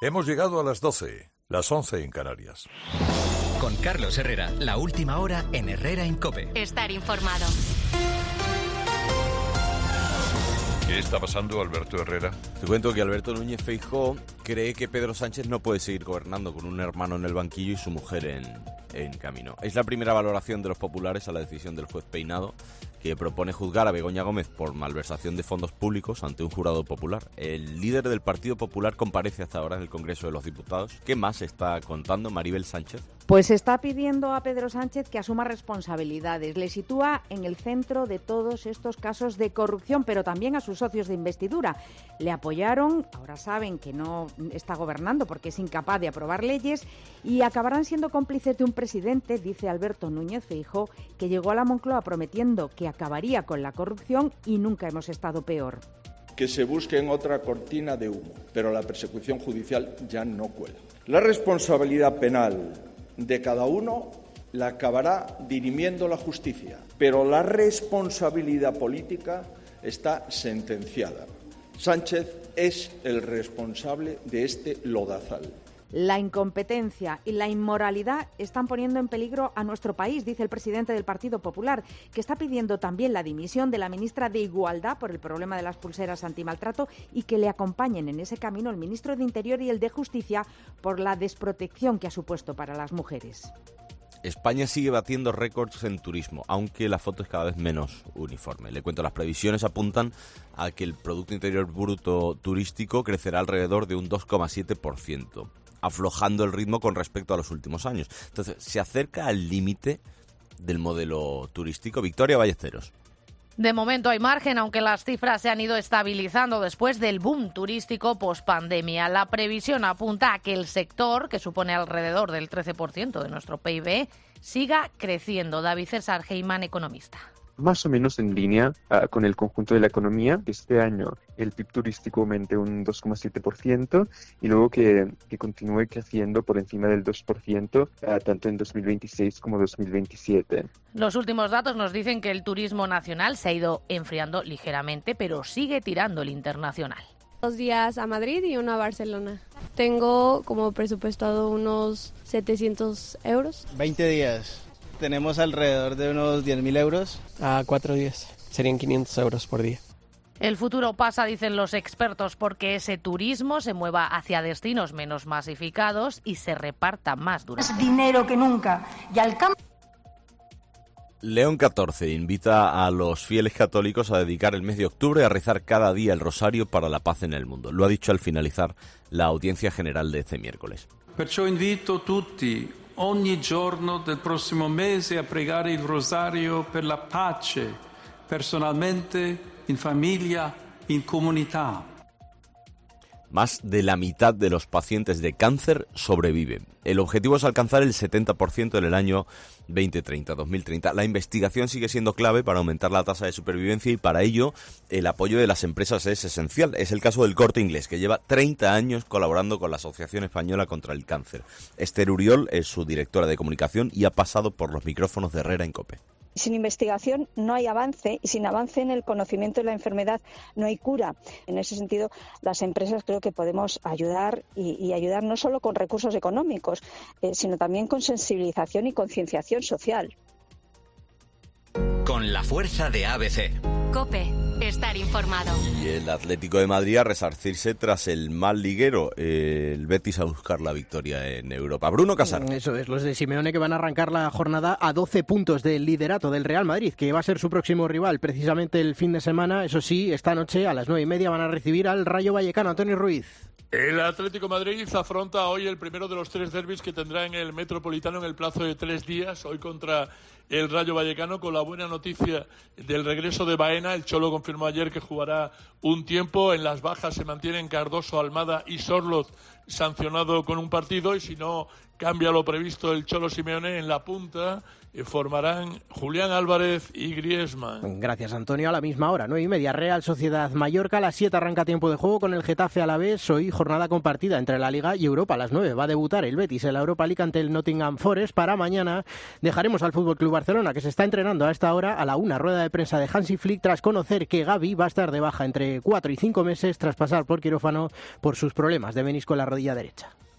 Hemos llegado a las 12, las 11 en Canarias. Con Carlos Herrera, la última hora en Herrera en COPE. Estar informado. ¿Qué está pasando, Alberto Herrera? Te cuento que Alberto Núñez Feijóo cree que Pedro Sánchez no puede seguir gobernando con un hermano en el banquillo y su mujer en camino. Es la primera valoración de los populares a la decisión del juez Peinado, que propone juzgar a Begoña Gómez por malversación de fondos públicos ante un jurado popular. El líder del Partido Popular comparece hasta ahora en el Congreso de los Diputados. ¿Qué más está contando Maribel Sánchez? Pues está pidiendo a Pedro Sánchez que asuma responsabilidades. Le sitúa en el centro de todos estos casos de corrupción, pero también a sus socios de investidura. Le apoyaron, ahora saben que no está gobernando porque es incapaz de aprobar leyes y acabarán siendo cómplices de un presidente, dice Alberto Núñez Feijóo, que llegó a la Moncloa prometiendo que acabaría con la corrupción y nunca hemos estado peor. Que se busque otra cortina de humo, pero la persecución judicial ya no cuela. La responsabilidad penal de cada uno la acabará dirimiendo la justicia, pero la responsabilidad política está sentenciada. Sánchez es el responsable de este lodazal. La incompetencia y la inmoralidad están poniendo en peligro a nuestro país, dice el presidente del Partido Popular, que está pidiendo también la dimisión de la ministra de Igualdad por el problema de las pulseras antimaltrato y que le acompañen en ese camino el ministro de Interior y el de Justicia por la desprotección que ha supuesto para las mujeres. España sigue batiendo récords en turismo, aunque la foto es cada vez menos uniforme. Le cuento, las previsiones apuntan a que el Producto Interior Bruto turístico crecerá alrededor de un 2,7%, aflojando el ritmo con respecto a los últimos años. Entonces, se acerca al límite del modelo turístico. Victoria Ballesteros. De momento hay margen, aunque las cifras se han ido estabilizando después del boom turístico pospandemia. La previsión apunta a que el sector, que supone alrededor del 13% de nuestro PIB, siga creciendo. David César Geyman, economista. Más o menos en línea con el conjunto de la economía. Este año el PIB turístico aumente un 2,7% y luego que continúe creciendo por encima del 2% tanto en 2026 como 2027. Los últimos datos nos dicen que el turismo nacional se ha ido enfriando ligeramente, pero sigue tirando el internacional. 2 días a Madrid y 1 a Barcelona. Tengo como presupuestado unos 700 euros. 20 días. Tenemos alrededor de unos 10.000 euros. A 4 días. Serían 500 euros por día. El futuro pasa, dicen los expertos, porque ese turismo se mueva hacia destinos menos masificados y se reparta más durante. Más dinero que nunca. Y al campo. León XIV invita a los fieles católicos a dedicar el mes de octubre a rezar cada día el rosario para la paz en el mundo. Lo ha dicho al finalizar la audiencia general de este miércoles. Perciò invito tutti ogni giorno del prossimo mese a pregare il rosario per la pace, personalmente, in famiglia, in comunità. Más de la mitad de los pacientes de cáncer sobreviven. El objetivo es alcanzar el 70% en el año 2030. La investigación sigue siendo clave para aumentar la tasa de supervivencia y para ello el apoyo de las empresas es esencial. Es el caso del Corte Inglés, que lleva 30 años colaborando con la Asociación Española contra el Cáncer. Esther Uriol es su directora de comunicación y ha pasado por los micrófonos de Herrera en COPE. Sin investigación no hay avance y sin avance en el conocimiento de la enfermedad no hay cura. En ese sentido, las empresas creo que podemos ayudar y ayudar no solo con recursos económicos, sino también con sensibilización y concienciación social. Con la fuerza de ABC. COPE, estar informado. Y el Atlético de Madrid a resarcirse tras el mal liguero, el Betis a buscar la victoria en Europa. Bruno Casar. Eso es, los de Simeone que van a arrancar la jornada a 12 puntos del liderato del Real Madrid, que va a ser su próximo rival precisamente el fin de semana. Eso sí, esta noche a las 9:30 van a recibir al Rayo Vallecano. Antonio Ruiz. El Atlético de Madrid afronta hoy el primero de los 3 derbis que tendrá en el Metropolitano en el plazo de 3 días. Hoy contra el Rayo Vallecano, con la buena noticia del regreso de Baena. El Cholo confirmó ayer que jugará un tiempo. En las bajas se mantienen Cardoso, Almada y Sorloz, sancionado con un partido. Y si no cambia lo previsto el Cholo Simeone, en la punta formarán Julián Álvarez y Griezmann. Gracias, Antonio. A la misma hora, 9:30, Real Sociedad Mallorca. A las 7 arranca tiempo de juego con el Getafe Alavés. Hoy jornada compartida entre la Liga y Europa a las 9. Va a debutar el Betis en la Europa League ante el Nottingham Forest. Para mañana dejaremos al FC Barcelona, que se está entrenando a esta hora, a la 1, rueda de prensa de Hansi Flick, tras conocer que Gavi va a estar de baja entre 4 y 5 meses tras pasar por quirófano por sus problemas de menisco en la rodilla derecha.